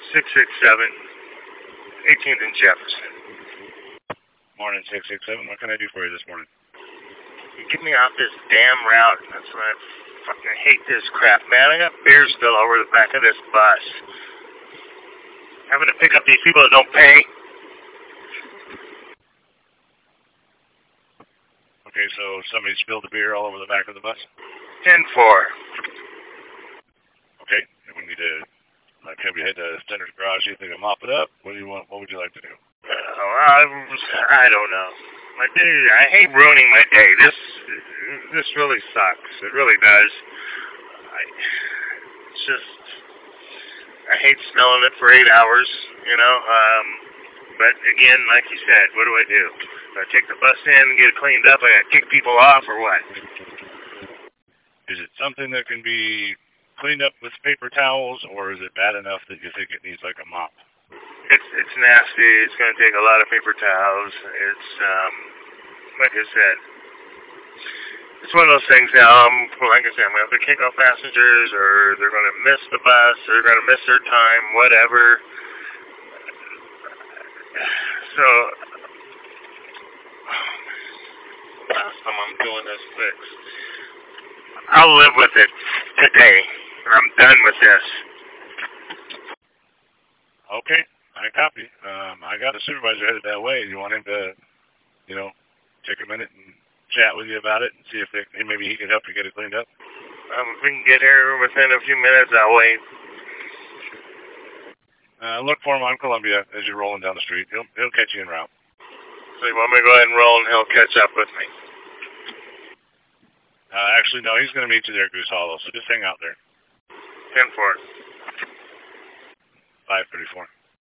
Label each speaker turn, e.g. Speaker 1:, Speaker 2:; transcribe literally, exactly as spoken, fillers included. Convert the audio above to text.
Speaker 1: six six seven, eighteenth and Jefferson.
Speaker 2: Morning, six six seven. What can I do for you this morning?
Speaker 1: Get me off this damn route. That's why I fucking hate this crap, man. I got beer still over the back of this bus. Having to pick up these people that don't pay.
Speaker 2: Okay, so somebody spilled the beer all over the back of the bus?
Speaker 1: ten four.
Speaker 2: Okay, we need to, like, have you head to Center's Garage, see if they can mop it up? What do you want? What would you like to do?
Speaker 1: Oh, I, I don't know. My day, I hate ruining my day. This, this really sucks. It really does. I, it's just, I hate smelling it for eight hours, you know. Um, but again, like you said, what do I do? Do I take the bus in and get it cleaned up? I gotta kick people off or what?
Speaker 2: Is it something that can be cleaned up with paper towels, or is it bad enough that you think it needs like a mop?
Speaker 1: It's it's nasty. It's going to take a lot of paper towels. It's um, like I said, it's one of those things now. Um, like I said, I'm going to have to kick off passengers, or they're going to miss the bus, or they're going to miss their time, whatever. So, last time I'm doing this fix, I'll live with it today. I'm done with this.
Speaker 2: Okay. I copy. Um, I got a supervisor headed that way. You want him to, you know, take a minute and chat with you about it and see if they, maybe he can help you get it cleaned up?
Speaker 1: Um, if we can get here within a few minutes, I'll wait.
Speaker 2: Uh, look for him on Columbia as you're rolling down the street. He'll he'll catch you en route.
Speaker 1: So you want me to go ahead and roll and he'll catch up with me?
Speaker 2: Uh, actually, no, he's going to meet you there at Goose Hollow, so just hang out there.
Speaker 1: ten four.
Speaker 2: five thirty-four.